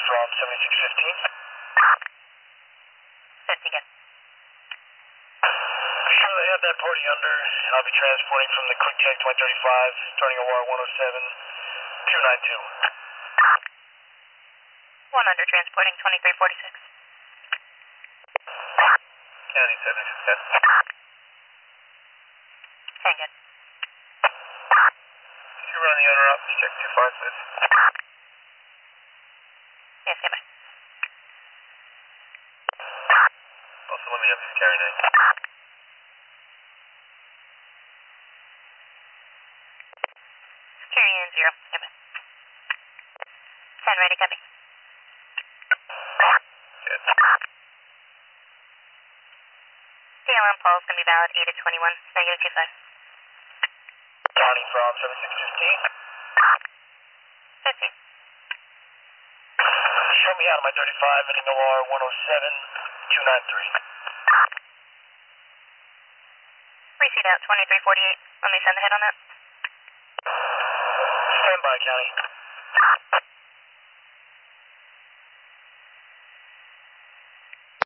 from 7615. 50 again. Sure, they have that party under, and I'll be transporting from the quick check 2035, starting OR 107, 292. 1 under transporting 2346. County 7610. Hang it. Did you run the owner up? Check 25, please. Yes, goodbye. Also, let me know if he's carrying anything. Carry in 0. Goodbye. 10 ready, copy. Good. DLM Paul's going to be valid 8 at 21, negative 25. County from 7615. 50. Show me out of my 35, ending OR 107, 293. Reseat out 2348. Let me send the hit on that. Stand by, County.